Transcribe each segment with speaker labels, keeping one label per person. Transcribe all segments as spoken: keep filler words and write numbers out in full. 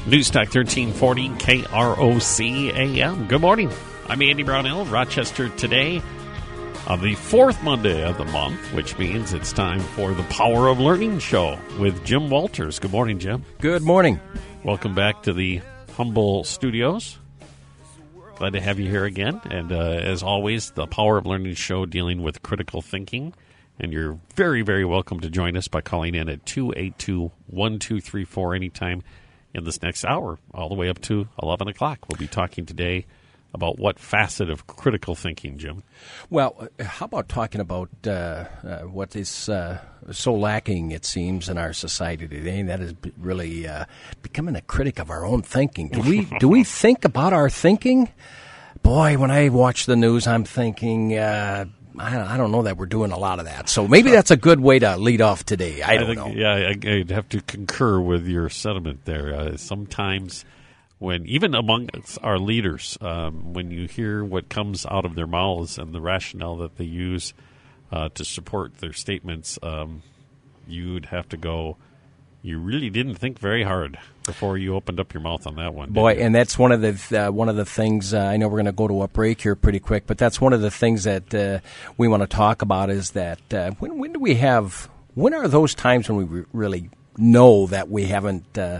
Speaker 1: Newstalk thirteen forty K R O C A M. Good morning. I'm Andy Brownell, Rochester today on the fourth Monday of the month, which means it's time for the Power of Learning show with Jim Walters. Good morning, Jim.
Speaker 2: Good morning.
Speaker 1: Welcome back to the Humble Studios. Glad to have you here again. And uh, as always, the Power of Learning show dealing with critical thinking. And you're very, very welcome to join us by calling in at two eight two, one two three four anytime in this next hour, all the way up to eleven o'clock. We'll be talking today about what facet of critical thinking, Jim?
Speaker 2: Well, how about talking about uh, uh, what is uh, so lacking, it seems, in our society today, and that is really uh, becoming a critic of our own thinking. Do we do we think about our thinking? Boy, when I watch the news, I'm thinking, uh, I, I don't know that we're doing a lot of that. So maybe that's a good way to lead off today. I don't
Speaker 1: I think,
Speaker 2: know.
Speaker 1: Yeah, I, I'd have to concur with your sentiment there. Uh, sometimes when, even among our leaders, um, when you hear what comes out of their mouths and the rationale that they use uh, to support their statements, um, you'd have to go, you really didn't think very hard before you opened up your mouth on that one.
Speaker 2: Boy, and that's one of the uh, one of the things. Uh, I know we're going to go to a break here pretty quick, but that's one of the things that uh, we want to talk about. Is that uh, when when do we have? When are those times when we re- really know that we haven't uh,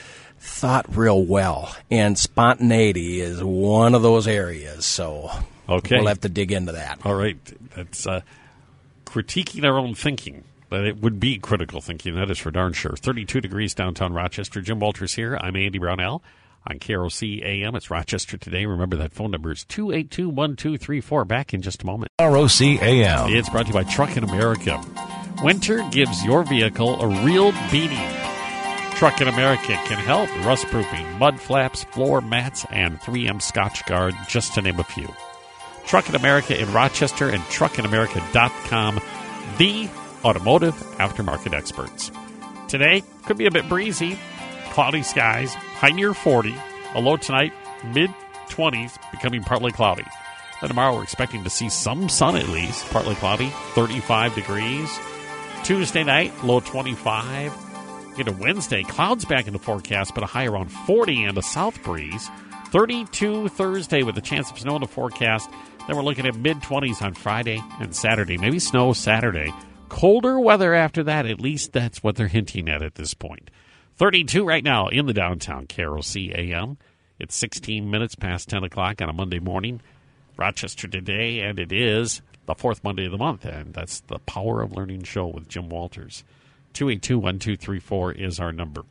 Speaker 2: thought real well? And spontaneity is one of those areas. So
Speaker 1: okay,
Speaker 2: we'll have to dig into that.
Speaker 1: All right, that's uh, critiquing our own thinking. But it would be critical thinking, that is for darn sure. thirty-two degrees downtown Rochester. Jim Walters here. I'm Andy Brownell on K R O C A M. It's Rochester Today. Remember that phone number is two eight two, one two three four. Back in just a moment.
Speaker 3: K R O C A M.
Speaker 1: It's brought to you by Truckin' America. Winter gives your vehicle a real beating. Truckin' America can help. Rust proofing, mud flaps, floor mats, and three M Scotch Guard, just to name a few. Truckin' America in Rochester and truckin america dot com. The automotive aftermarket experts. Today could be a bit breezy, cloudy skies, high near forty, a low tonight, mid twenties, becoming partly cloudy. Then tomorrow we're expecting to see some sun at least, partly cloudy, thirty-five degrees. Tuesday night, low twenty-five. Get to Wednesday, clouds back in the forecast, but a high around forty and a south breeze. thirty-two Thursday with a chance of snow in the forecast. Then we're looking at mid twenties on Friday and Saturday, maybe snow Saturday. Colder weather after that, at least that's what they're hinting at at this point. thirty-two right now in the downtown K R O C A M. It's sixteen minutes past ten o'clock on a Monday morning. Rochester Today, and it is the fourth Monday of the month, and that's the Power of Learning show with Jim Walters. two eight two, one two three four is our number.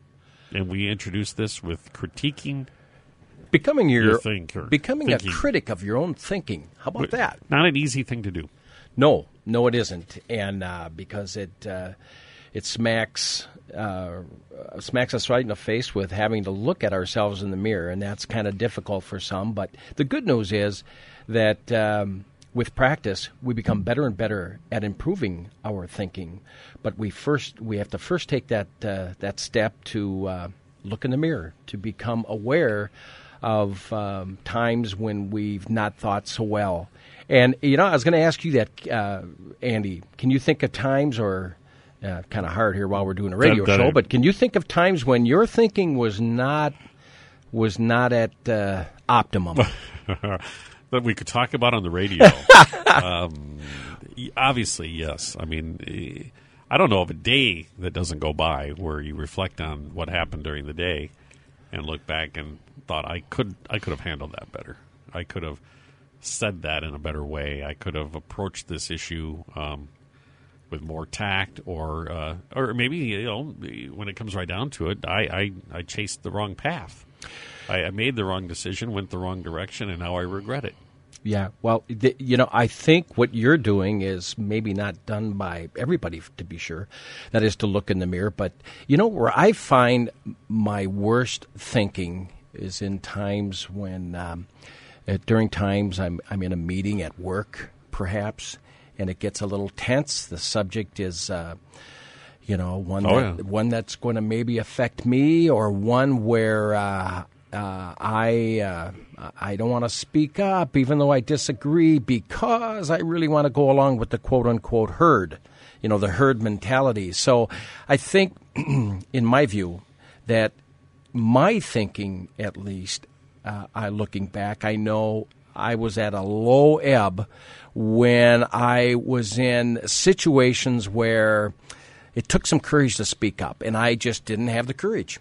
Speaker 1: And we introduce this with critiquing
Speaker 2: Becoming your,
Speaker 1: your thinker.
Speaker 2: Becoming
Speaker 1: thinking.
Speaker 2: a critic of your own thinking. How about that?
Speaker 1: Not an easy thing to do.
Speaker 2: No, no, it isn't, and uh, because it uh, it smacks uh, smacks us right in the face with having to look at ourselves in the mirror, and that's kind of difficult for some. But the good news is that um, with practice, we become better and better at improving our thinking. But we first we have to first take that uh, that step to uh, look in the mirror, to become aware of um, times when we've not thought so well. And, you know, I was going to ask you that, uh, Andy, can you think of times, or uh, kind of hard here while we're doing a radio
Speaker 1: that, that
Speaker 2: show,
Speaker 1: I,
Speaker 2: but can you think of times when your thinking was not was not at uh, optimum?
Speaker 1: That we could talk about on the radio. um, obviously, yes. I mean, I don't know of a day that doesn't go by where you reflect on what happened during the day and look back and thought, I could I could have handled that better. I could have said that in a better way. I could have approached this issue um, with more tact, or uh, or maybe, you know, when it comes right down to it, I, I, I chased the wrong path. I, I made the wrong decision, went the wrong direction, and now I regret it.
Speaker 2: Yeah, well, th- you know, I think what you're doing is maybe not done by everybody, to be sure. That is to look in the mirror. But, you know, where I find my worst thinking is in times when... Um, Uh, during times I'm I'm in a meeting at work, perhaps, and it gets a little tense. The subject is, uh, you know, one
Speaker 1: oh,
Speaker 2: that,
Speaker 1: yeah.
Speaker 2: one that's going to maybe affect me, or one where uh, uh, I uh, I don't want to speak up, even though I disagree, because I really want to go along with the quote unquote herd, you know, the herd mentality. So I think, in my view, that my thinking, at least, uh, I looking back, I know I was at a low ebb when I was in situations where it took some courage to speak up, and I just didn't have the courage.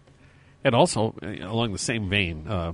Speaker 1: And also, along the same vein, uh,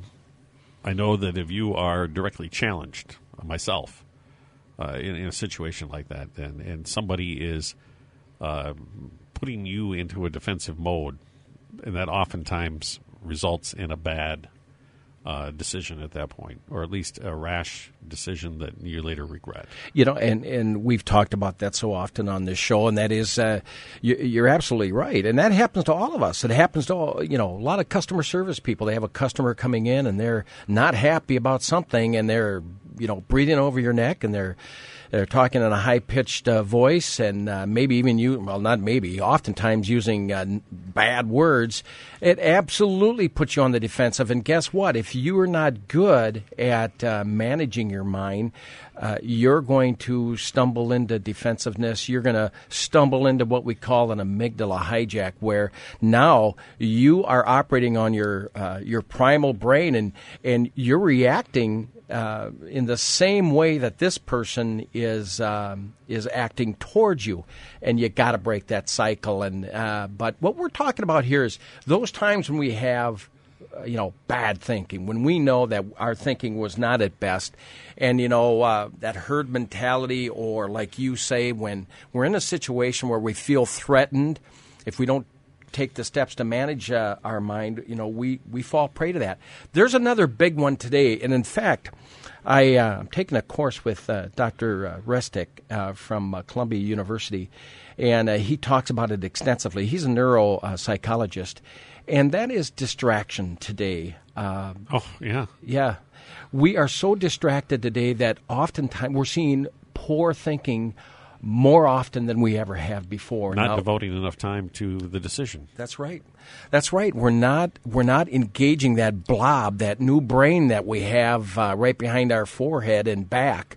Speaker 1: I know that if you are directly challenged, myself, uh, in, in a situation like that, and, and somebody is uh, putting you into a defensive mode, and that oftentimes results in a bad uh, decision at that point, or at least a rash decision that you later regret.
Speaker 2: You know, and, and we've talked about that so often on this show, and that is, uh, you, you're absolutely right. And that happens to all of us. It happens to, all, you know, a lot of customer service people. They have a customer coming in, and they're not happy about something, and they're, you know, breathing over your neck, and they're they're talking in a high-pitched uh, voice, and uh, maybe even you, well, not maybe, oftentimes using uh, bad words. It absolutely puts you on the defensive. And guess what? If you are not good at uh, managing your mind, uh, you're going to stumble into defensiveness. You're going to stumble into what we call an amygdala hijack, where now you are operating on your uh, your primal brain, and and you're reacting Uh, in the same way that this person is um, is acting towards you, and you got to break that cycle. And uh, but what we're talking about here is those times when we have, uh, you know, bad thinking, when we know that our thinking was not at best, and you know uh, that herd mentality, or like you say, when we're in a situation where we feel threatened, if we don't take the steps to manage uh, our mind, you know, we, we fall prey to that. There's another big one today, and in fact, I, uh, I'm taking a course with uh, Doctor Uh, Restic uh, from uh, Columbia University, and uh, he talks about it extensively. He's a neuropsychologist, and that is distraction today. Uh,
Speaker 1: oh, yeah.
Speaker 2: Yeah. We are so distracted today that oftentimes we're seeing poor thinking more often than we ever have before.
Speaker 1: Not
Speaker 2: now,
Speaker 1: devoting enough time to the decision.
Speaker 2: That's right. That's right. We're not we're not engaging that blob, that new brain that we have uh, right behind our forehead and back.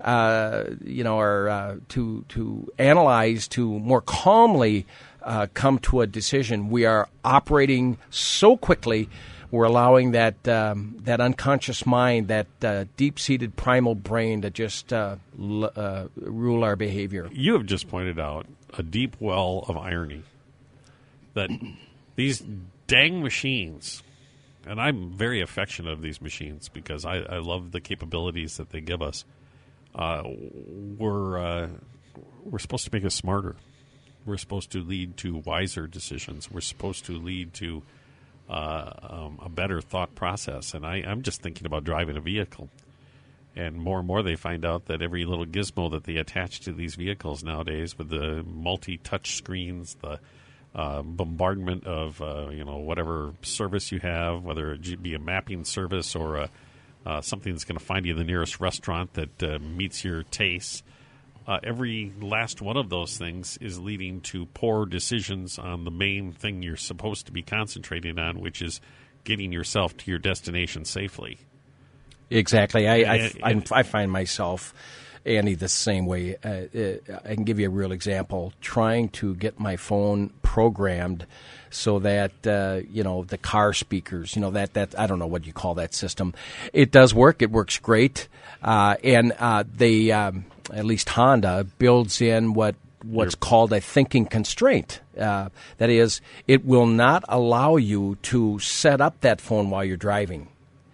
Speaker 2: Uh, you know, our, uh, to to analyze, to more calmly uh, come to a decision. We are operating so quickly. We're allowing that um, that unconscious mind, that uh, deep-seated primal brain to just uh, l- uh, rule our behavior.
Speaker 1: You have just pointed out a deep well of irony that these dang machines, and I'm very affectionate of these machines because I, I love the capabilities that they give us, uh, we're, uh, we're supposed to make us smarter. We're supposed to lead to wiser decisions. We're supposed to lead to Uh, um, a better thought process. And I, I'm just thinking about driving a vehicle. And more and more they find out that every little gizmo that they attach to these vehicles nowadays, with the multi-touch screens, the uh, bombardment of uh, you know whatever service you have, whether it be a mapping service or a, uh, something that's going to find you the nearest restaurant that uh, meets your tastes, Uh, every last one of those things is leading to poor decisions on the main thing you're supposed to be concentrating on, which is getting yourself to your destination safely.
Speaker 2: Exactly. I, I,
Speaker 1: And-
Speaker 2: I, I find myself, Andy, the same way. Uh, uh, I can give you a real example. Trying to get my phone programmed so that, uh, you know, the car speakers, you know, that, that I don't know what you call that system. It does work. It works great. Uh, and uh, they, um, at least Honda, builds in what what's
Speaker 1: Your-
Speaker 2: called a thinking constraint. Uh, that is, it will not allow you to set up that phone while you're driving.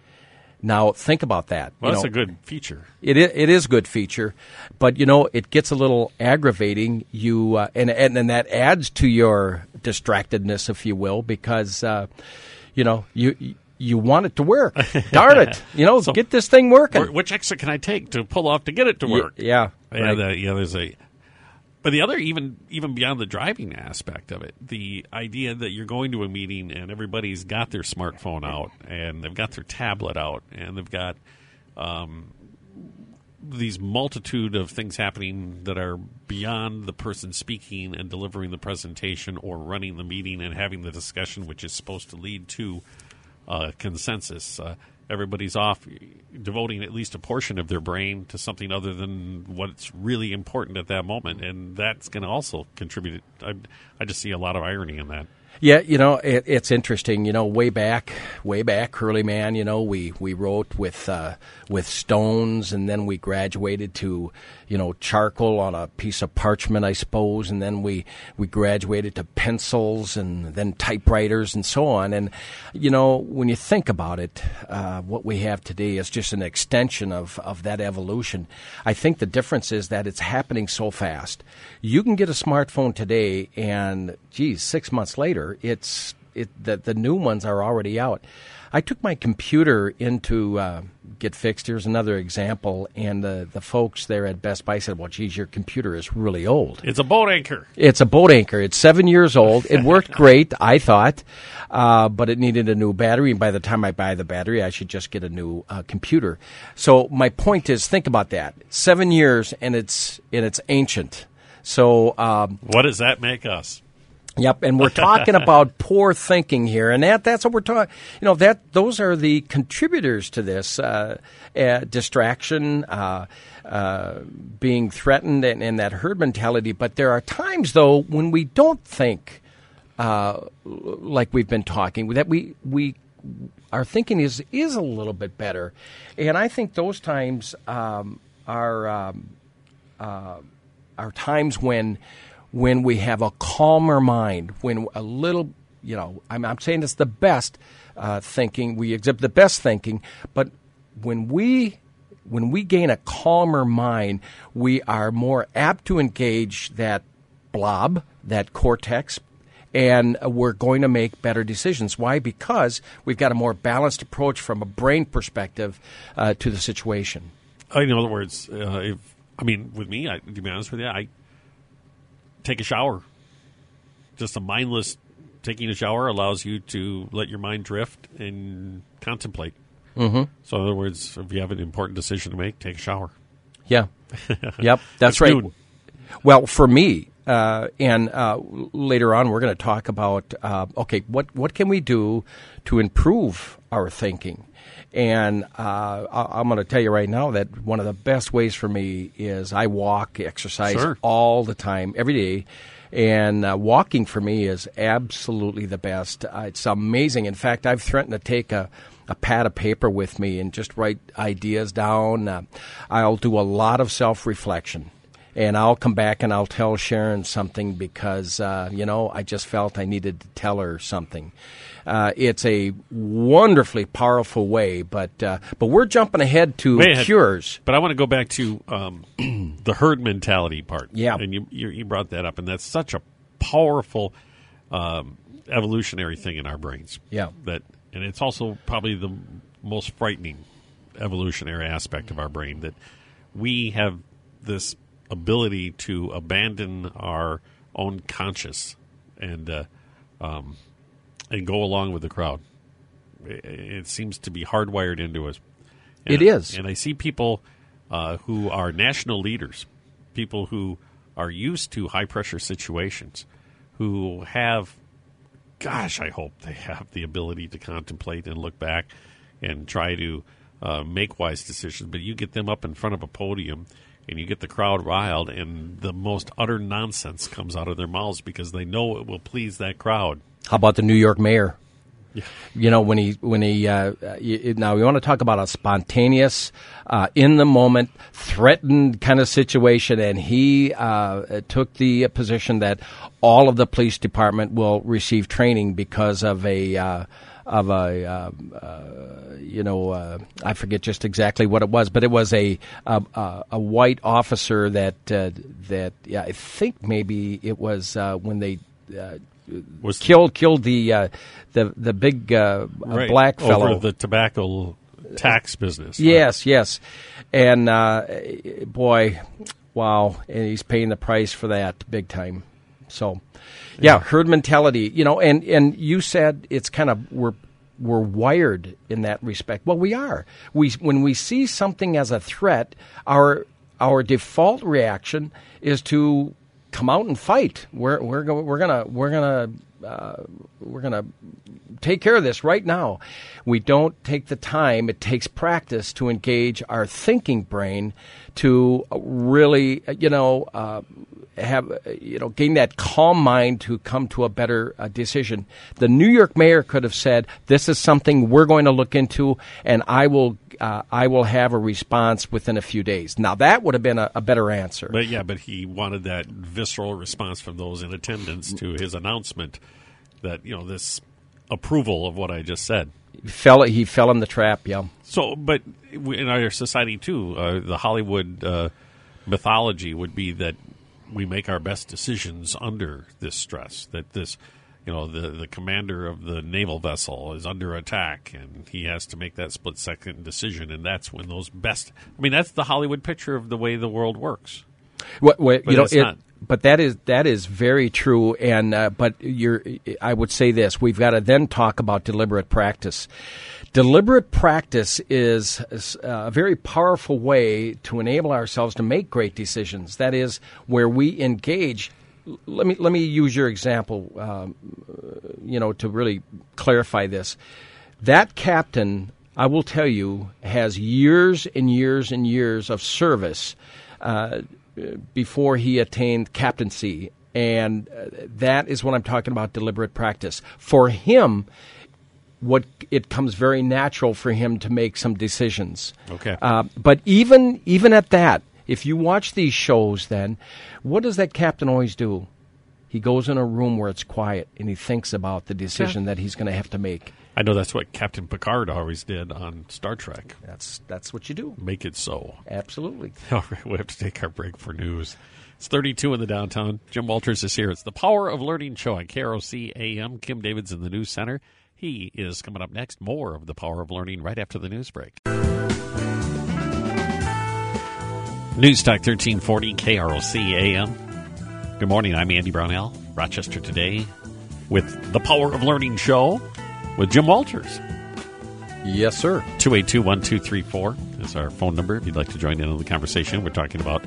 Speaker 2: Now, think about that.
Speaker 1: Well,
Speaker 2: You
Speaker 1: that's
Speaker 2: know,
Speaker 1: a good feature.
Speaker 2: It is, it is a good feature, but you know it gets a little aggravating. You uh, and, and and that adds to your distractedness, if you will, because uh, you know you you want it to work. Darn it! You know,
Speaker 1: So-
Speaker 2: get this thing working.
Speaker 1: Wh- Which exit can I take to pull off to get it to
Speaker 2: Y-
Speaker 1: work?
Speaker 2: yeah,
Speaker 1: Yeah,
Speaker 2: right.
Speaker 1: the, yeah. There's a, but the other, even even beyond the driving aspect of it, the idea that you're going to a meeting and everybody's got their smartphone out and they've got their tablet out and they've got um, these multitude of things happening that are beyond the person speaking and delivering the presentation or running the meeting and having the discussion, which is supposed to lead to uh, consensus. Uh, everybody's off devoting at least a portion of their brain to something other than what's really important at that moment, and that's going to also contribute. I, I just see a lot of irony in that.
Speaker 2: Yeah, you know, it, it's interesting. You know, way back, way back, Curly Man, you know, we, we wrote with uh, with stones, and then we graduated to, you know, charcoal on a piece of parchment, I suppose, and then we, we graduated to pencils and then typewriters and so on. And, you know, when you think about it, uh, what we have today is just an extension of, of that evolution. I think the difference is that it's happening so fast. You can get a smartphone today, and, geez, six months later, it's it the, the new ones are already out. I took my computer into uh, Get Fixed. Here's another example, and the, the folks there at Best Buy said, well, geez, your computer is really old.
Speaker 1: It's a boat anchor.
Speaker 2: It's a boat anchor. It's seven years old. It worked great, I thought, uh, but it needed a new battery, and by the time I buy the battery, I should just get a new uh, computer. So my point is, think about that. Seven years, and it's and it's ancient. So um,
Speaker 1: what does that make us?
Speaker 2: Yep, and we're talking about poor thinking here, and that that's what we're talking. You know, that those are the contributors to this uh, uh, distraction, uh, uh, being threatened, and, and that herd mentality. But there are times, though, when we don't think uh, like we've been talking, that we we our thinking is is a little bit better, and I think those times um, are um, uh, are times when. when we have a calmer mind, when a little, you know, I'm, I'm saying it's the best uh, thinking, we exhibit the best thinking, but when we when we gain a calmer mind, we are more apt to engage that blob, that cortex, and we're going to make better decisions. Why? Because we've got a more balanced approach from a brain perspective uh, to the situation.
Speaker 1: In other words, uh, if I mean, with me, I, to be honest with you, I take a shower. Just a mindless taking a shower allows you to let your mind drift and contemplate.
Speaker 2: Mm-hmm.
Speaker 1: So, in other words, if you have an important decision to make, take a shower.
Speaker 2: Yeah. Yep, that's right. Noon. Well, for me, uh, and uh, later on, we're going to talk about uh, okay, what what can we do to improve our thinking? And uh, I'm going to tell you right now that one of the best ways for me is I walk, exercise
Speaker 1: sure.
Speaker 2: all the time, every day. And uh, walking for me is absolutely the best. Uh, it's amazing. In fact, I've threatened to take a, a pad of paper with me and just write ideas down. Uh, I'll do a lot of self-reflection. And I'll come back and I'll tell Sharon something because, uh, you know, I just felt I needed to tell her something. Uh, it's a wonderfully powerful way, but uh, but we're jumping ahead to
Speaker 1: ahead.
Speaker 2: cures.
Speaker 1: But I want to go back to um, the herd mentality part.
Speaker 2: Yeah.
Speaker 1: And you, you you brought that up, and that's such a powerful um, evolutionary thing in our brains.
Speaker 2: Yeah.
Speaker 1: That, and it's also probably the most frightening evolutionary aspect of our brain, that we have this ability to abandon our own conscious and uh, um, and go along with the crowd. It, it seems to be hardwired into us. And,
Speaker 2: it is.
Speaker 1: And I see people uh, who are national leaders, people who are used to high-pressure situations, who have, gosh, I hope they have the ability to contemplate and look back and try to uh, make wise decisions. But you get them up in front of a podium and you get the crowd riled, and the most utter nonsense comes out of their mouths because they know it will please that crowd.
Speaker 2: How about the New York mayor?
Speaker 1: Yeah.
Speaker 2: You know, when he when he uh, you, now we want to talk about a spontaneous, uh, in the moment, threatened kind of situation, and he uh, took the position that all of the police department will receive training because of a uh, of a uh, uh, you know uh, I forget just exactly what it was, but it was a a, a white officer that uh, that yeah, I think maybe it was uh, when they. Uh, Was killed killed the uh, the the big uh,
Speaker 1: right.
Speaker 2: black fellow
Speaker 1: over the tobacco tax business.
Speaker 2: Yes, right? yes, and uh, boy, wow, and he's paying the price for that big time. So, yeah, yeah, herd mentality, you know, and, and you said it's kind of we're we're wired in that respect. Well, we are. We when we see something as a threat, our our default reaction is to come out and fight. We're we're go, we're gonna we're gonna uh, we're going to take care of this right now. We don't take the time. It takes practice to engage our thinking brain to really, you know, uh, have, you know, gain that calm mind to come to a better uh, decision. The New York mayor could have said, this is something we're going to look into, and I will uh, I will have a response within a few days. Now, that would have been a, a better answer.
Speaker 1: But, yeah, but he wanted that visceral response from those in attendance to his announcement that, you know, this approval of what I just said.
Speaker 2: He fell, he fell in the trap, yeah.
Speaker 1: So, but in our society, too, uh, the Hollywood uh, mythology would be that we make our best decisions under this stress, that this, you know, the, the commander of the naval vessel is under attack, and he has to make that split-second decision, and that's when those best... I mean, that's the Hollywood picture of the way the world works.
Speaker 2: What, what,
Speaker 1: but
Speaker 2: you know,
Speaker 1: it's
Speaker 2: it,
Speaker 1: not.
Speaker 2: But that is that is very true, and uh, but you're. I would say this: we've got to then talk about deliberate practice. Deliberate practice is a very powerful way to enable ourselves to make great decisions. That is where we engage. Let me let me use your example, um, you know, to really clarify this. That captain, I will tell you, has years and years and years of service Uh, before he attained captaincy, and uh, that is what I'm talking about, deliberate practice. For him, what it comes very natural for him to make some decisions.
Speaker 1: Okay.
Speaker 2: Uh, but even even at that, if you watch these shows, then what does that captain always do? He goes in a room where it's quiet, and he thinks about the decision
Speaker 1: yeah.
Speaker 2: that he's going to have to make.
Speaker 1: I know that's what Captain Picard always did on Star Trek.
Speaker 2: That's that's what you do.
Speaker 1: Make it so.
Speaker 2: Absolutely.
Speaker 1: All right, we have to take our break for news. It's thirty-two in the downtown. Jim Walters is here. It's the Power of Learning show on K R O C A M. Kim David's in the News Center. He is coming up next. More of the Power of Learning right after the news break. News Talk thirteen forty K R O C A M. Good morning. I'm Andy Brownell. Rochester Today with the Power of Learning show with Jim Walters.
Speaker 2: Yes, sir.
Speaker 1: two eight two, one two three four is our phone number if you'd like to join in on the conversation. We're talking about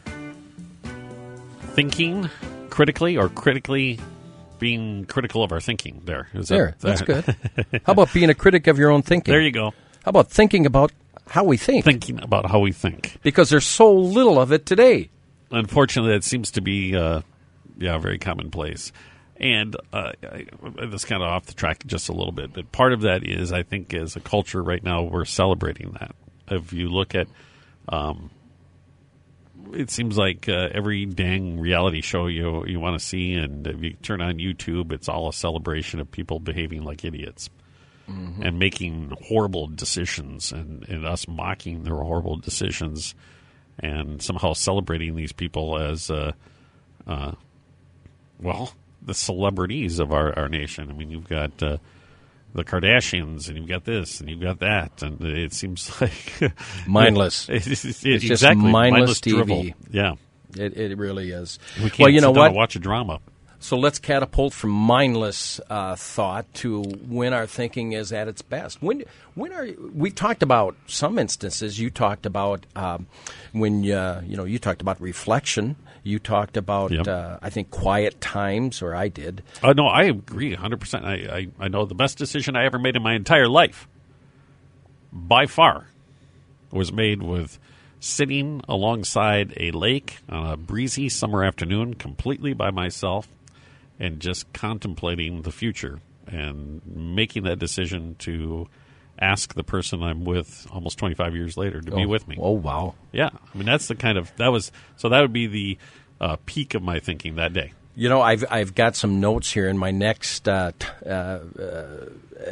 Speaker 1: thinking critically or critically being critical of our thinking. There. Is that,
Speaker 2: there. That's
Speaker 1: that?
Speaker 2: good. How about being a critic of your own thinking?
Speaker 1: There you go.
Speaker 2: How about thinking about how we think?
Speaker 1: Thinking about how we think.
Speaker 2: Because there's so little of it today.
Speaker 1: Unfortunately, that seems to be uh, yeah, very commonplace. And uh, I, that's kind of off the track just a little bit. But part of that is, I think, as a culture right now, we're celebrating that. If you look at, um, it seems like uh, every dang reality show you you want to see, and if you turn on YouTube, it's all a celebration of people behaving like idiots mm-hmm. and making horrible decisions, and, and us mocking their horrible decisions, and somehow celebrating these people as, uh, uh, well, the celebrities of our, our nation. I mean, you've got uh, the Kardashians, and you've got this, and you've got that, and it seems like
Speaker 2: mindless.
Speaker 1: it, it, it,
Speaker 2: it's
Speaker 1: exactly,
Speaker 2: just mindless,
Speaker 1: mindless
Speaker 2: T V.
Speaker 1: drivel. Yeah,
Speaker 2: it it really is.
Speaker 1: We can't
Speaker 2: well, you
Speaker 1: sit
Speaker 2: know
Speaker 1: down
Speaker 2: what?
Speaker 1: and watch a drama.
Speaker 2: So let's catapult from mindless uh, thought to when our thinking is at its best. When when are we talked about some instances? You talked about um, when uh, you know you talked about reflection. You talked about
Speaker 1: Yep.
Speaker 2: uh, I think quiet times, or I did.
Speaker 1: Uh, no, I agree one hundred percent. I, I, I know the best decision I ever made in my entire life, by far, was made with sitting alongside a lake on a breezy summer afternoon completely by myself and just contemplating the future and making that decision to ask the person I'm with almost twenty-five years later to
Speaker 2: oh,
Speaker 1: be with me.
Speaker 2: Oh, wow.
Speaker 1: Yeah. I mean, that's the kind of, that was, so that would be the uh, peak of my thinking that day.
Speaker 2: You know, I've I've got some notes here in my next uh, t- uh, uh,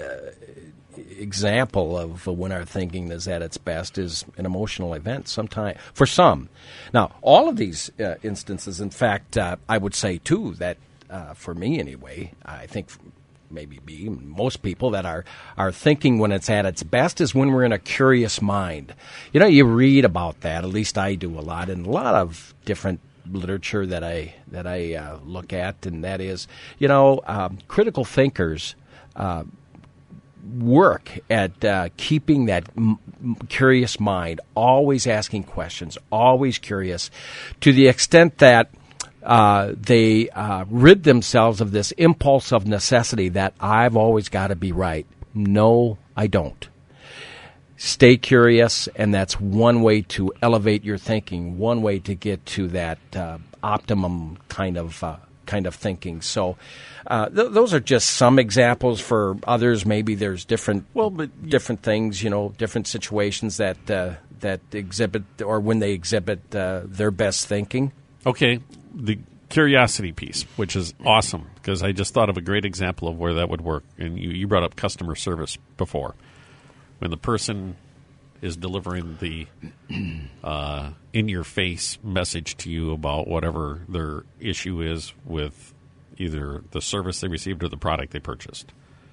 Speaker 2: example of when our thinking is at its best is an emotional event sometime for some. Now, all of these uh, instances, in fact, uh, I would say, too, that uh, for me anyway, I think maybe be most people that are, are thinking when it's at its best is when we're in a curious mind. You know, you read about that, at least I do a lot, in a lot of different literature that I that I uh, look at, and that is, you know, um, critical thinkers uh, work at uh, keeping that m- curious mind, always asking questions, always curious, to the extent that uh, they uh, rid themselves of this impulse of necessity that I've always got to be right. No, I don't. Stay curious, and that's one way to elevate your thinking, one way to get to that uh, optimum kind of uh, kind of thinking. So uh, th- those are just some examples. For others, maybe there's different
Speaker 1: well, but
Speaker 2: different things, you know, different situations that uh, that exhibit, or when they exhibit uh, their best thinking.
Speaker 1: Okay, the curiosity piece, which is awesome, because I just thought of a great example of where that would work. And you, you brought up customer service before. When the person is delivering the uh, in-your-face message to you about whatever their issue is with either the service they received or the product they purchased,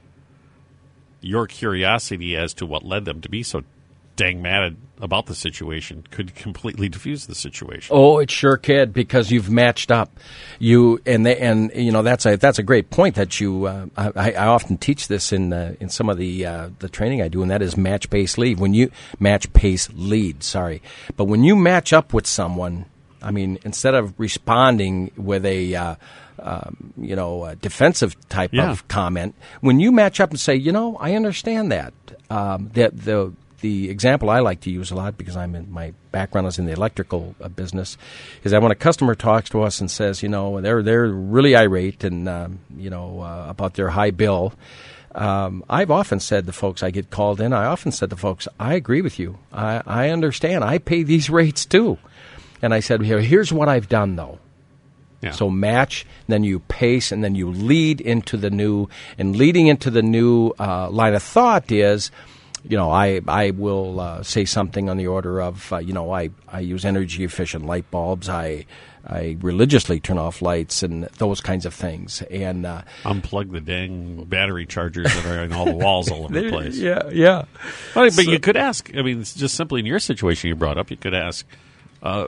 Speaker 1: your curiosity as to what led them to be so dang mad about the situation could completely diffuse the situation.
Speaker 2: Oh, it sure could, because you've matched up. You and they, and you know that's a that's a great point that you. Uh, I, I often teach this in uh, in some of the uh, the training I do, and that is match pace lead. When you match pace lead, sorry, but when you match up with someone, I mean, instead of responding with a uh, um, you know a defensive type
Speaker 1: Yeah.
Speaker 2: of comment, when you match up and say, you know, I understand that um, that the The example I like to use a lot, because I'm in, my background is in the electrical uh, business, is that when a customer talks to us and says, you know, they're they're really irate and um, you know uh, about their high bill, um, I've often said to folks, I get called in, I often said to folks, I agree with you. I, I understand. I pay these rates too. And I said, Here, here's what I've done though.
Speaker 1: Yeah.
Speaker 2: So match, then you pace, and then you lead into the new. And leading into the new uh, line of thought is, you know, I I will uh, say something on the order of, uh, you know, I, I use energy efficient light bulbs. I I religiously turn off lights and those kinds of things. And uh,
Speaker 1: Unplug the dang battery chargers that are in all the walls all over the place.
Speaker 2: yeah, yeah.
Speaker 1: Well, but
Speaker 2: So-
Speaker 1: you could ask, I mean, it's just simply in your situation you brought up, you could ask, uh,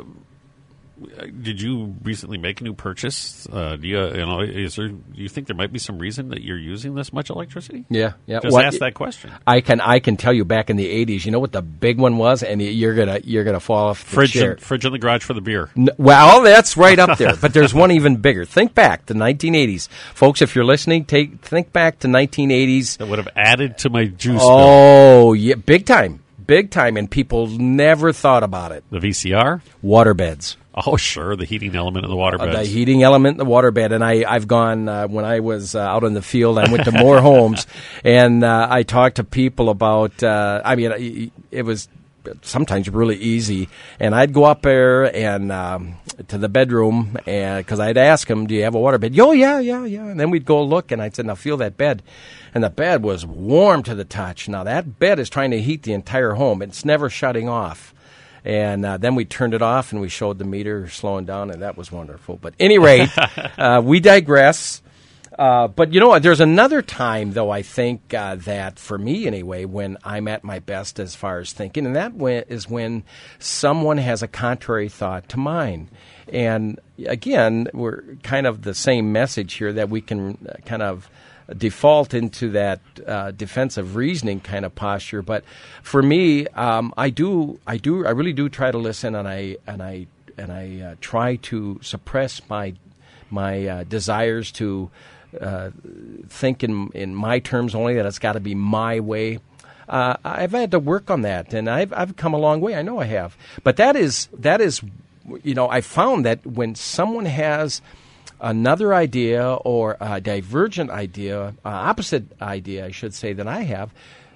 Speaker 1: did you recently make a new purchase? Uh, do you, you know, is there? Do you think there might be some reason that you're using this much electricity?
Speaker 2: Yeah, yeah.
Speaker 1: Just
Speaker 2: What-
Speaker 1: ask that question.
Speaker 2: I can I can tell you back in the eighties, you know what the big one was, and you're gonna you're gonna fall off the
Speaker 1: Fridge,
Speaker 2: chair.
Speaker 1: in, fridge in the garage for the beer.
Speaker 2: N- Well, that's right up there. But there's one even bigger. Think back to nineteen eighties, folks. If you're listening, take think back to nineteen eighties.
Speaker 1: That would have added to my juice bill.
Speaker 2: Oh yeah, big time, big time, and people never thought about it.
Speaker 1: The V C R?
Speaker 2: Waterbeds.
Speaker 1: Oh, sure, the heating element of the water
Speaker 2: Uh,
Speaker 1: beds.
Speaker 2: the heating element in the waterbed. And I, I've gone, uh, when I was uh, out in the field, I went to more homes, and uh, I talked to people about, uh, I mean, it, it was sometimes really easy. And I'd go up there and um, to the bedroom, and because I'd ask them, do you have a waterbed? Oh, yeah, yeah, yeah. And then we'd go look, and I'd say, now feel that bed. And the bed was warm to the touch. Now, that bed is trying to heat the entire home. It's never shutting off. And uh, then we turned it off, and we showed the meter slowing down, and that was wonderful. But at any rate, uh, we digress. Uh, but, you know what, there's another time, though, I think uh, that, for me anyway, when I'm at my best as far as thinking, and that when, is when someone has a contrary thought to mine. And, again, we're kind of the same message here, that we can uh, kind of default into that uh, defensive reasoning kind of posture. But for me, um, I do, I do, I really do try to listen, and I and I and I uh, try to suppress my my uh, desires to uh, think in in my terms only. That it's got to be my way. Uh, I've had to work on that, and I've I've come a long way. I know I have. But that is that is, you know, I found that when someone has another idea or a divergent idea, uh, opposite idea, I should say, than I have,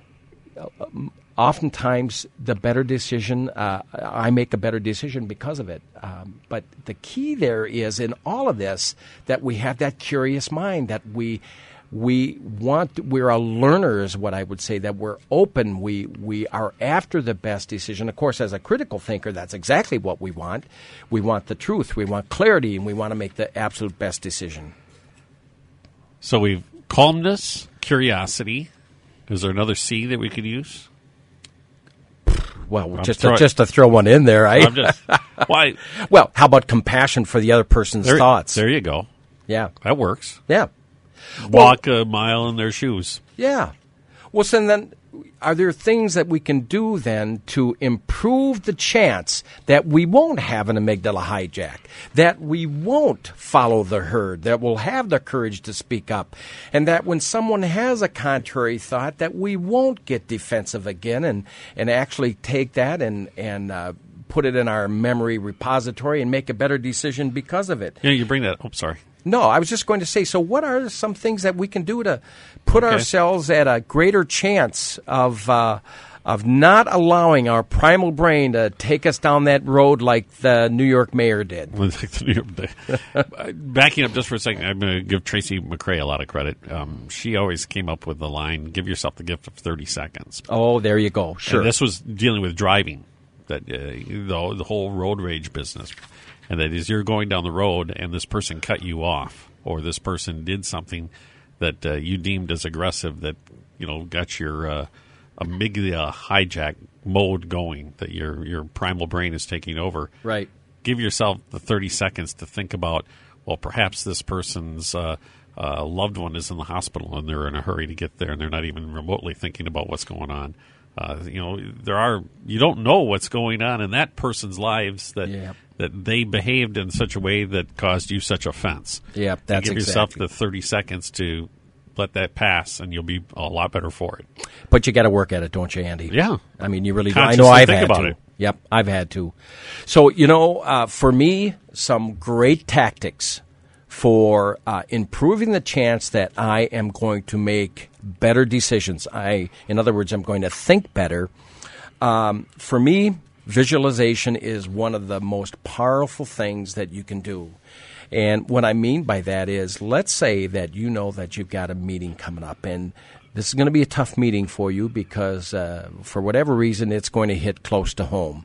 Speaker 2: uh, oftentimes the better decision, uh, I make a better decision because of it. Um, but the key there is in all of this that we have that curious mind, that we we want, we're a learner is what I would say, that we're open, we we are after the best decision. Of course, as a critical thinker, that's exactly what we want. We want the truth, we want clarity, and we want to make the absolute best decision.
Speaker 1: So we've calmness, curiosity. Is there another C that we could use?
Speaker 2: Well,
Speaker 1: I'm
Speaker 2: just
Speaker 1: throwing-
Speaker 2: to, just to throw one in there, I,
Speaker 1: I'm just, why?
Speaker 2: well, how about compassion for the other person's
Speaker 1: There,
Speaker 2: thoughts?
Speaker 1: there you go.
Speaker 2: Yeah,
Speaker 1: That works.
Speaker 2: yeah.
Speaker 1: Walk a mile in their shoes.
Speaker 2: Yeah. Well, so then, are there things that we can do then to improve the chance that we won't have an amygdala hijack, that we won't follow the herd, that we'll have the courage to speak up, and that when someone has a contrary thought, that we won't get defensive again and, and actually take that and, and uh, put it in our memory repository and make a better decision because of it?
Speaker 1: Yeah, you bring that. Oh, sorry.
Speaker 2: No, I was just going to say, so what are some things that we can do to put
Speaker 1: Okay.
Speaker 2: ourselves at a greater chance of uh, of not allowing our primal brain to take us down that road like the New York mayor did?
Speaker 1: Backing up just for a second, I'm going to give Tracy McCray a lot of credit. Um, she always came up with the line, give yourself the gift of thirty seconds.
Speaker 2: Oh, there you go. Sure.
Speaker 1: And this was dealing with driving, that uh, the, the whole road rage business. And that is, you're going down the road and this person cut you off, or this person did something that uh, you deemed as aggressive that, you know, got your uh, amygdala hijack mode going, that your your primal brain is taking over.
Speaker 2: Right.
Speaker 1: Give yourself the thirty seconds to think about, well, perhaps this person's uh, uh, loved one is in the hospital and they're in a hurry to get there and they're not even remotely thinking about what's going on. Uh, you know, there are, you don't know what's going on in that person's lives that
Speaker 2: Yep.
Speaker 1: that they behaved in such a way that caused you such offense.
Speaker 2: Yep,
Speaker 1: And
Speaker 2: that's
Speaker 1: give yourself
Speaker 2: exactly.
Speaker 1: the thirty seconds to let that pass, and you'll be a lot better for it.
Speaker 2: But you got to work at it, don't you, Andy?
Speaker 1: Yeah.
Speaker 2: I mean, you really do. I
Speaker 1: Consciously
Speaker 2: know I've
Speaker 1: think
Speaker 2: had
Speaker 1: about
Speaker 2: to.
Speaker 1: it.
Speaker 2: Yep, I've had to. So, you know, uh, for me, some great tactics for uh, improving the chance that I am going to make better decisions. I, in other words, I'm going to think better. Um, for me, visualization is one of the most powerful things that you can do. And what I mean by that is, let's say that you know that you've got a meeting coming up, and this is going to be a tough meeting for you because, uh, for whatever reason, it's going to hit close to home.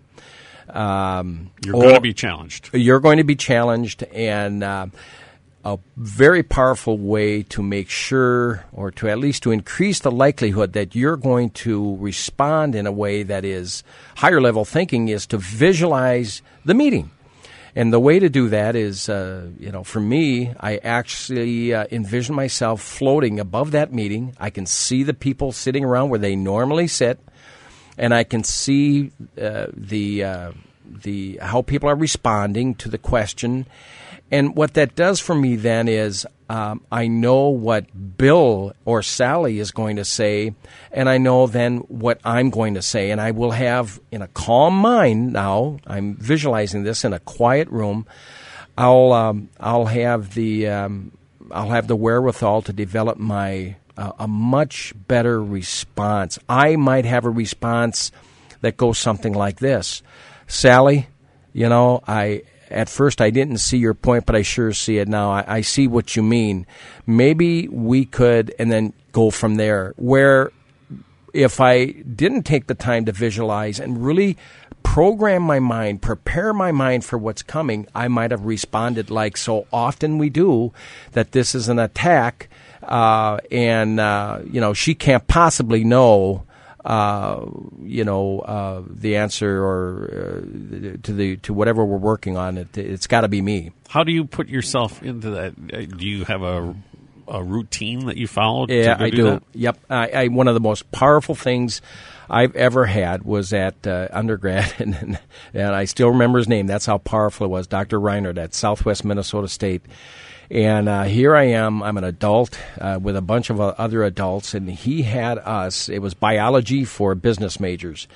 Speaker 2: Um,
Speaker 1: You're
Speaker 2: or-
Speaker 1: going to be challenged.
Speaker 2: You're going to be challenged, and uh, a very powerful way to make sure, or to at least to increase the likelihood that you're going to respond in a way that is higher level thinking, is to visualize the meeting. And the way to do that is, uh, you know, for me, I actually uh, envision myself floating above that meeting. I can see the people sitting around where they normally sit, and I can see uh, the uh, the how people are responding to the question. And what that does for me then is um, I know what Bill or Sally is going to say, and I know then what I'm going to say. And I will have, in a calm mind now, I'm visualizing this in a quiet room, I'll um, I'll have the um, I'll have the wherewithal to develop my uh, a much better response. I might have a response that goes something like this: Sally, you know, I. At first, I didn't see your point, but I sure see it now. I, I see what you mean. Maybe we could, and then go from there. Where if I didn't take the time to visualize and really program my mind, prepare my mind for what's coming, I might have responded like so often we do, that this is an attack, uh, and, uh, you know, she can't possibly know Uh, you know, uh, the answer or uh, to the to whatever we're working on. It, it's got to be me.
Speaker 1: How do you put yourself into that? Uh, Do you have a, a routine that you follow?
Speaker 2: Yeah,
Speaker 1: to go
Speaker 2: I
Speaker 1: do.
Speaker 2: do.
Speaker 1: That?
Speaker 2: Yep. I, I one of the most powerful things I've ever had was at uh, undergrad, and and I still remember his name. That's how powerful it was, Doctor Reinert at Southwest Minnesota State. And uh, here I am. I'm an adult uh, with a bunch of uh, other adults, and he had us. It was biology for business majors.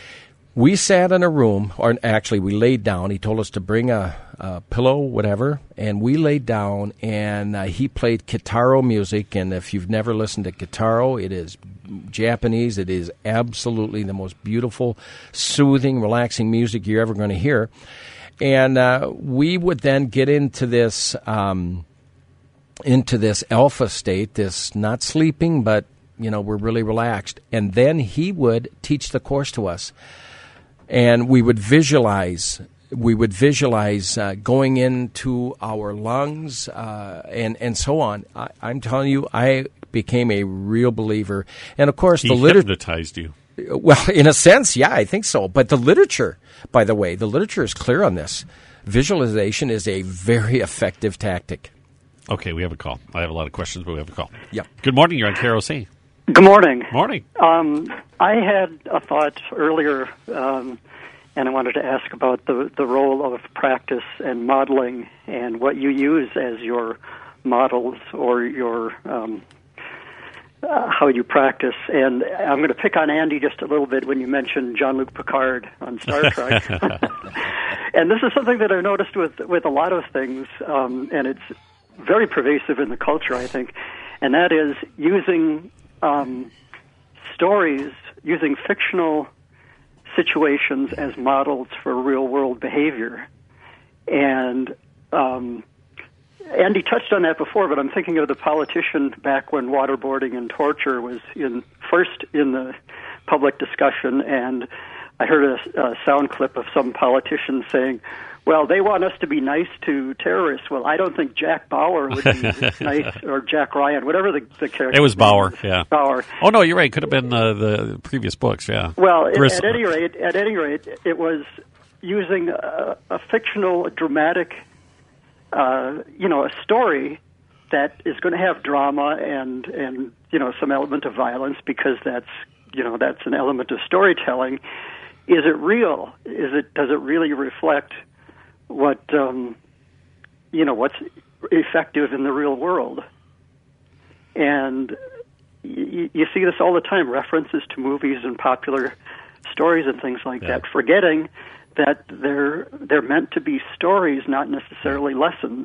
Speaker 2: We sat in a room, or actually we laid down. He told us to bring a, a pillow, whatever, and we laid down, and uh, he played Kitaro music. And if you've never listened to Kitaro, it is Japanese. It is absolutely the most beautiful, soothing, relaxing music you're ever going to hear. And uh, we would then get into this um, into this alpha state, this not sleeping, but you know we're really relaxed. And then he would teach the course to us, and we would visualize. We would visualize uh, going into our lungs uh, and and so on. I, I'm telling you, I became a real believer. And of course,
Speaker 1: He
Speaker 2: the literature.
Speaker 1: hypnotized you.
Speaker 2: Well, in a sense, yeah, I think so. But the literature, by the way, the literature is clear on this. Visualization is a very effective tactic.
Speaker 1: Okay, we have a call. I have a lot of questions, but we have a call.
Speaker 2: Yep.
Speaker 1: Good morning. You're on K R O C.
Speaker 3: Good morning.
Speaker 1: Morning.
Speaker 3: Um, I had a thought earlier, um, and I wanted to ask about the, the role of practice and modeling and what you use as your models or your um, uh, how you practice. And I'm going to pick on Andy just a little bit when you mentioned Jean-Luc Picard on Star Trek. And this is something that I've noticed with, with a lot of things, um, and it's very pervasive in the culture, I think, and that is using um, stories, using fictional situations as models for real-world behavior. And um, Andy touched on that before, but I'm thinking of the politician back when waterboarding and torture was in first in the public discussion, and I heard a, a sound clip of some politician saying, well, they want us to be nice to terrorists. Well, I don't think Jack Bauer would be nice, or Jack Ryan, whatever the, the character.
Speaker 1: It was Bauer, yeah.
Speaker 3: Bauer.
Speaker 1: Oh, no, you're right. Could have been uh, the previous books, yeah.
Speaker 3: Well, at, at any rate, at any rate, it was using a, a fictional, dramatic, uh, you know, a story that is going to have drama and, and, you know, some element of violence because that's, you know, that's an element of storytelling. Is it real? Is it, does it really reflect what, um, you know, what's effective in the real world? And y- you see this all the time, references to movies and popular stories and things like yeah. that, forgetting that they're they're meant to be stories, not necessarily lessons.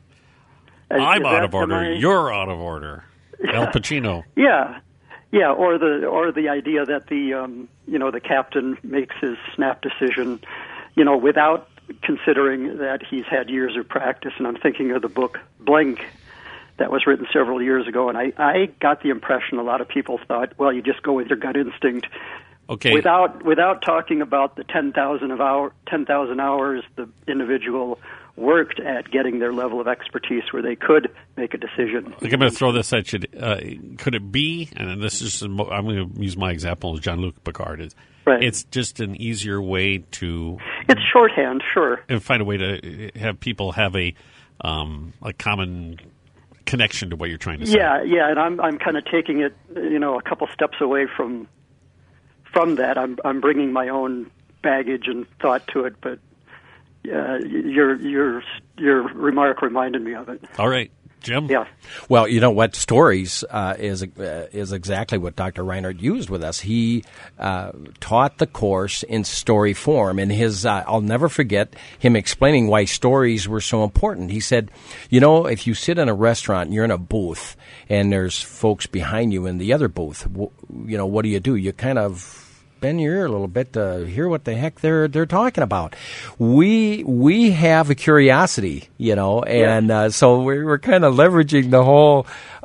Speaker 3: Is,
Speaker 1: I'm
Speaker 3: is
Speaker 1: out
Speaker 3: that,
Speaker 1: of order.
Speaker 3: I,
Speaker 1: You're out of order.
Speaker 3: Yeah,
Speaker 1: Al Pacino.
Speaker 3: Yeah. Yeah, or the or the idea that the um, you know the captain makes his snap decision, you know, without considering that he's had years of practice. And I'm thinking of the book Blink that was written several years ago, and I, I got the impression a lot of people thought, well, you just go with your gut instinct,
Speaker 1: okay,
Speaker 3: without without talking about the ten thousand of hour ten thousand hours the individual worked at getting their level of expertise where they could make a decision.
Speaker 1: I'm going to throw this at you. Uh, could it be, and this is, I'm going to use my example of Jean-Luc Picard, is
Speaker 3: right.
Speaker 1: It's just an easier way to...
Speaker 3: It's shorthand, sure.
Speaker 1: And find a way to have people have a um, a common connection to what you're trying to say.
Speaker 3: Yeah, yeah, and I'm I'm kind of taking it, you know, a couple steps away from from that. I'm I'm bringing my own baggage and thought to it, but Uh, your your your remark reminded me of it.
Speaker 1: All right, Jim.
Speaker 3: Yeah.
Speaker 2: Well, you know what? Stories uh, is uh, is exactly what Doctor Reinhardt used with us. He uh, taught the course in story form, and his uh, I'll never forget him explaining why stories were so important. He said, you know, if you sit in a restaurant and you're in a booth and there's folks behind you in the other booth, w- you know, what do you do? You kind of bend your ear a little bit to hear what the heck they're they're talking about. We we have a curiosity, you know, and yeah. uh, so we're, we're kind of leveraging the whole,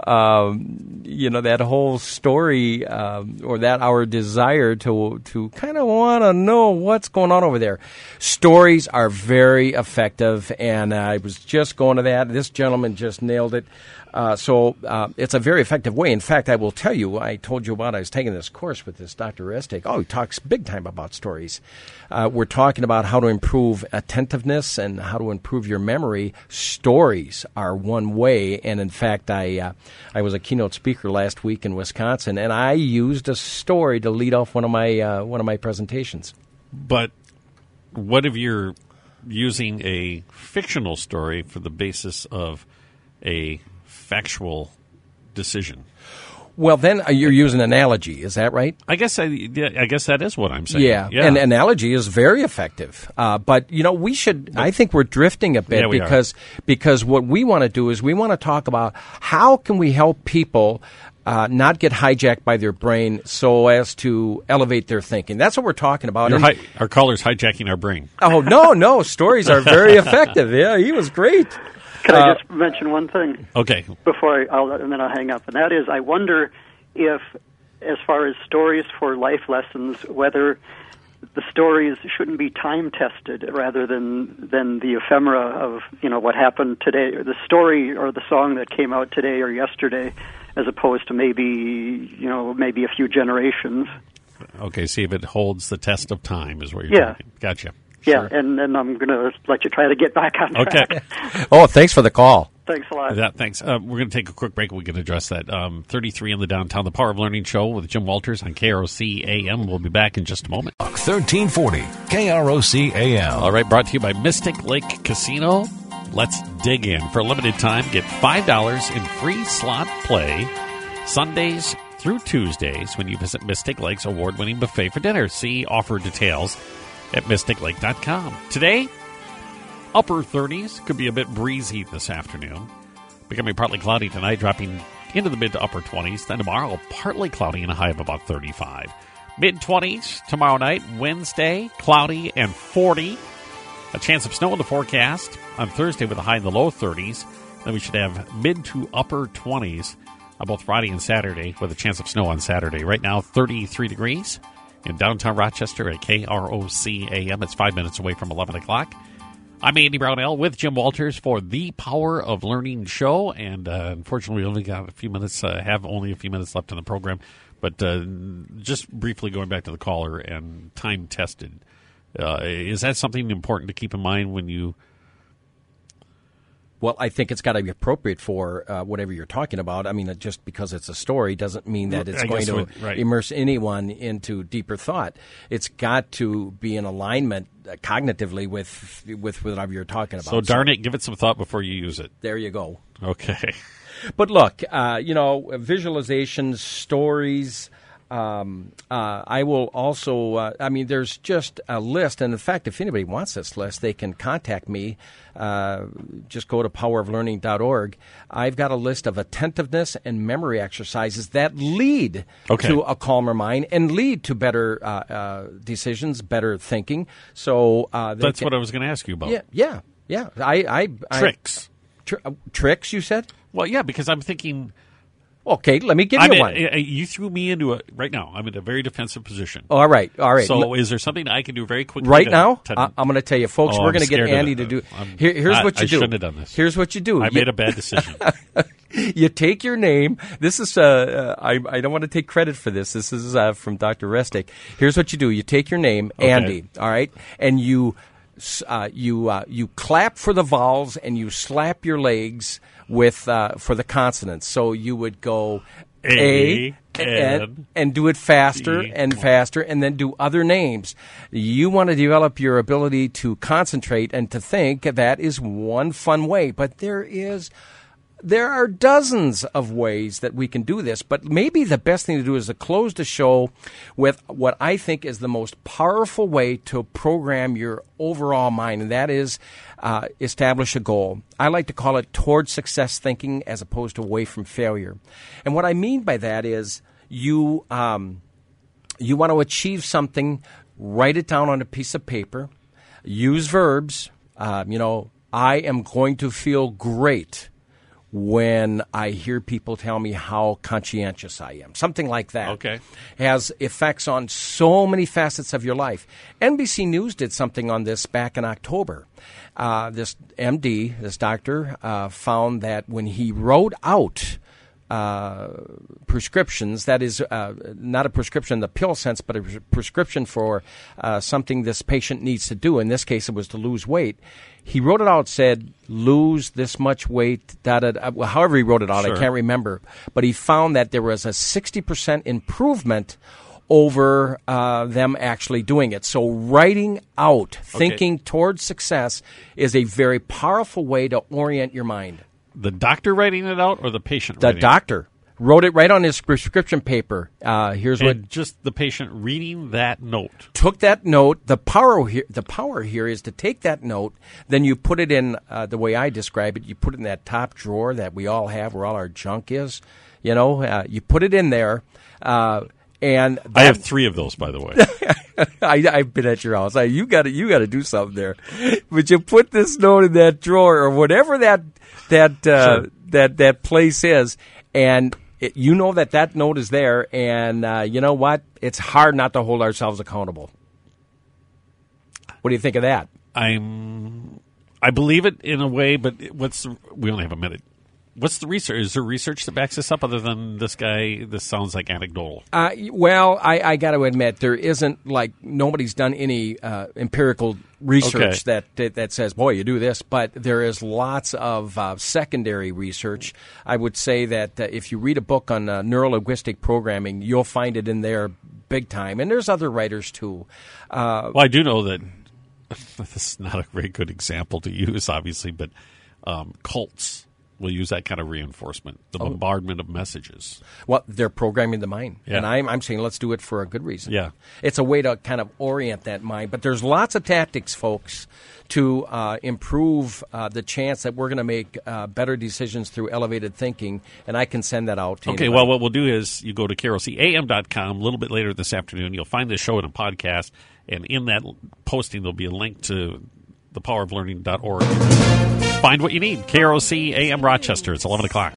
Speaker 2: um, you know, that whole story um, or that our desire to to kind of want to know what's going on over there. Stories are very effective, and I was just going to that. This gentleman just nailed it. Uh, so uh, it's a very effective way. In fact, I will tell you, I told you about I was taking this course with this Doctor Restek. Oh, he talks big time about stories. Uh, we're talking about how to improve attentiveness and how to improve your memory. Stories are one way. And in fact, I uh, I was a keynote speaker last week in Wisconsin, and I used a story to lead off one of my uh, one of my presentations.
Speaker 1: But what if you're using a fictional story for the basis of a factual decision?
Speaker 2: Well, then you're using analogy. Is that right?
Speaker 1: I guess I, yeah, I guess that is what I'm saying.
Speaker 2: Yeah, yeah. And analogy is very effective. Uh, but you know, we should. I think we're drifting a bit
Speaker 1: yeah, we
Speaker 2: because
Speaker 1: are.
Speaker 2: because what we want to do is we want to talk about how can we help people uh, not get hijacked by their brain so as to elevate their thinking. That's what we're talking about.
Speaker 1: Hi- our caller's hijacking our brain.
Speaker 2: Oh no, no, stories are very effective. Yeah, he was great.
Speaker 3: Can I just uh, mention one thing?
Speaker 1: Okay.
Speaker 3: Before I, I'll, and then I'll hang up, and that is, I wonder if, as far as stories for life lessons, whether the stories shouldn't be time tested rather than than the ephemera of, you know, what happened today, or the story or the song that came out today or yesterday, as opposed to maybe, you know, maybe a few generations.
Speaker 1: Okay, see if it holds the test of time is what you're
Speaker 3: yeah.
Speaker 1: talking. Gotcha.
Speaker 3: Yeah,
Speaker 2: Sure.
Speaker 3: and then I'm going to let you try to get back on track.
Speaker 1: Okay.
Speaker 2: Oh, thanks for the call.
Speaker 3: Thanks a lot.
Speaker 1: Yeah, thanks. Uh, we're going to take a quick break. We can address that. Um, thirty-three in the downtown, the Power of Learning show with Jim Walters on K R O C A M. We'll be back in just a moment.
Speaker 4: thirteen forty K R O C A M.
Speaker 1: All right, brought to you by Mystic Lake Casino. Let's dig in. For a limited time, get five dollars in free slot play Sundays through Tuesdays when you visit Mystic Lake's award-winning buffet for dinner. See offer details at mystic lake dot com. Today, upper thirties, could be a bit breezy this afternoon. Becoming partly cloudy tonight, dropping into the mid to upper twenties. Then tomorrow, partly cloudy and a high of about thirty-five. mid-twenties tomorrow night. Wednesday, cloudy and forty. A chance of snow in the forecast on Thursday with a high in the low thirties. Then we should have mid to upper twenties on both Friday and Saturday with a chance of snow on Saturday. Right now, thirty-three degrees in downtown Rochester at K R O C A M. It's five minutes away from eleven o'clock. I'm Andy Brownell with Jim Walters for the Power of Learning show. And uh, unfortunately, we only got a few minutes, uh, have only a few minutes left in the program. But uh, just briefly going back to the caller and time tested. Uh, is that something important to keep in mind when you...
Speaker 2: Well, I think it's got to be appropriate for uh, whatever you're talking about. I mean, just because it's a story doesn't mean that it's
Speaker 1: I
Speaker 2: going
Speaker 1: guess
Speaker 2: to
Speaker 1: what- right.
Speaker 2: immerse anyone into deeper thought. It's got to be in alignment uh, cognitively with with whatever you're talking about.
Speaker 1: So darn it, give it some thought before you use it.
Speaker 2: There you go.
Speaker 1: Okay.
Speaker 2: But look, uh, you know, visualizations, stories. Um, uh, I will also, uh, I mean, there's just a list. And in fact, if anybody wants this list, they can contact me. Uh, just go to power of learning dot org. I've got a list of attentiveness and memory exercises that lead
Speaker 1: Okay.
Speaker 2: to a calmer mind and lead to better uh, uh, decisions, better thinking. So uh, they
Speaker 1: That's
Speaker 2: can-
Speaker 1: what I was going to ask you about.
Speaker 2: Yeah, yeah, yeah. I, I, I
Speaker 1: Tricks.
Speaker 2: Tr- uh, tricks, you said?
Speaker 1: Well, yeah, because I'm thinking...
Speaker 2: Okay, let me give
Speaker 1: I'm
Speaker 2: you
Speaker 1: in-
Speaker 2: one.
Speaker 1: uh, you threw me into a... Right now, I'm in a very defensive position.
Speaker 2: All right, all right.
Speaker 1: So
Speaker 2: L-
Speaker 1: is there something I can do very quickly?
Speaker 2: Right
Speaker 1: to-
Speaker 2: now,
Speaker 1: to-
Speaker 2: I- I'm going to tell you, folks,
Speaker 1: Oh,
Speaker 2: we're
Speaker 1: I'm
Speaker 2: going to get
Speaker 1: scared of
Speaker 2: Andy
Speaker 1: it.
Speaker 2: to do.
Speaker 1: I'm-
Speaker 2: Here, here's
Speaker 1: I-
Speaker 2: what you
Speaker 1: I
Speaker 2: do.
Speaker 1: shouldn't have done this.
Speaker 2: Here's what you do.
Speaker 1: I
Speaker 2: You-
Speaker 1: made a bad decision.
Speaker 2: you take your name. This is, uh, uh, I, I don't want to take credit for this. This is uh, from Doctor Restic. Here's what you do. You take your name,
Speaker 1: Okay.
Speaker 2: Andy, all right, and you uh, you uh, you clap for the vowels and you slap your legs with uh, for the consonants. So you would go
Speaker 1: A,
Speaker 2: A,
Speaker 1: N,
Speaker 2: and, and do it faster
Speaker 1: D.
Speaker 2: and faster, and then do other names. You want to develop your ability to concentrate and to think. That is one fun way, but there is there are dozens of ways that we can do this, but maybe the best thing to do is to close the show with what I think is the most powerful way to program your overall mind, and that is uh, establish a goal. I like to call it toward success thinking as opposed to away from failure. And what I mean by that is you um, you want to achieve something, write it down on a piece of paper, use verbs. Uh, you know, I am going to feel great when I hear people tell me how conscientious I am. Something like that.
Speaker 1: Okay.
Speaker 2: Has effects on so many facets of your life. N B C News did something on this back in October. Uh, this M D, this doctor, uh, found that when he wrote out uh, prescriptions, that is uh, not a prescription in the pill sense, but a pres- prescription for uh, something this patient needs to do. In this case, it was to lose weight. He wrote it out, said, lose this much weight, da, da, da. Well, however he wrote it out,
Speaker 1: Sure.
Speaker 2: I can't remember. But he found that there was a sixty percent improvement over uh, them actually doing it. So writing out, thinking towards success is a very powerful way to orient your mind.
Speaker 1: The doctor writing it out or the patient
Speaker 2: The
Speaker 1: writing
Speaker 2: doctor wrote it right on his prescription paper. Uh, here's
Speaker 1: it?
Speaker 2: what
Speaker 1: And just the patient reading that note.
Speaker 2: took that note. The power here, the power here is to take that note, then you put it in uh, the way I describe it. You put it in that top drawer that we all have, where all our junk is. You know, uh, you put it in there, uh, and that,
Speaker 1: I have three of those, by the way.
Speaker 2: I, I've been at your house. I, you got to you got to do something there. But you put this note in that drawer or whatever that that uh,
Speaker 1: Sure.
Speaker 2: that that place is, and it, you know that that note is there. And uh, you know what? It's hard not to hold ourselves accountable. What do you think of that?
Speaker 1: I'm. I believe it in a way, but what's the, we only have a minute. What's the research? Is there research that backs this up other than this guy? This sounds like anecdotal.
Speaker 2: Uh, well, I, I got to admit, there isn't, like, nobody's done any uh, empirical research
Speaker 1: Okay.
Speaker 2: that, that that says, boy, you do this. But there is lots of uh, secondary research. I would say that uh, if you read a book on uh, neurolinguistic programming, you'll find it in there big time. And there's other writers, too. Uh,
Speaker 1: Well, I do know that this is not a very good example to use, obviously, but um, cults will use that kind of reinforcement, the
Speaker 2: Oh.
Speaker 1: bombardment of messages.
Speaker 2: Well, they're programming the mind.
Speaker 1: Yeah.
Speaker 2: And I'm, I'm saying let's do it for a good reason.
Speaker 1: Yeah.
Speaker 2: It's a way to kind of orient that mind. But there's lots of tactics, folks, to uh, improve uh, the chance that we're going to make uh, better decisions through elevated thinking. And I can send that out to
Speaker 1: Okay,
Speaker 2: anybody.
Speaker 1: well, what we'll do is you go to K R O C A M dot com a little bit later this afternoon. You'll find this show in a podcast, and in that posting there'll be a link to the power of learning dot org. Find what you need. K R O C A M Rochester. It's eleven o'clock.